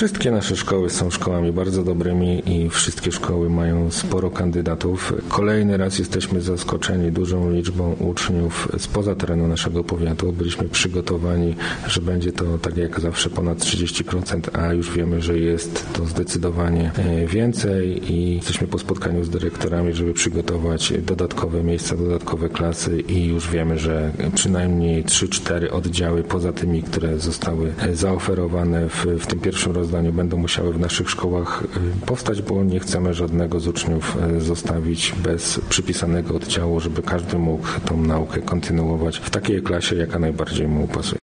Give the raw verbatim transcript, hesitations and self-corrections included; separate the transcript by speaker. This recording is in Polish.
Speaker 1: Wszystkie nasze szkoły są szkołami bardzo dobrymi i wszystkie szkoły mają sporo kandydatów. Kolejny raz jesteśmy zaskoczeni dużą liczbą uczniów spoza terenu naszego powiatu. Byliśmy przygotowani, że będzie to tak jak zawsze ponad trzydzieści procent, a już wiemy, że jest to zdecydowanie więcej i jesteśmy po spotkaniu z dyrektorami, żeby przygotować dodatkowe miejsca, dodatkowe klasy i już wiemy, że przynajmniej trzy cztery oddziały poza tymi, które zostały zaoferowane w, w tym pierwszym rozdaniu, będą musiały w naszych szkołach powstać, bo nie chcemy żadnego z uczniów zostawić bez przypisanego oddziału, żeby każdy mógł tą naukę kontynuować w takiej klasie, jaka najbardziej mu pasuje.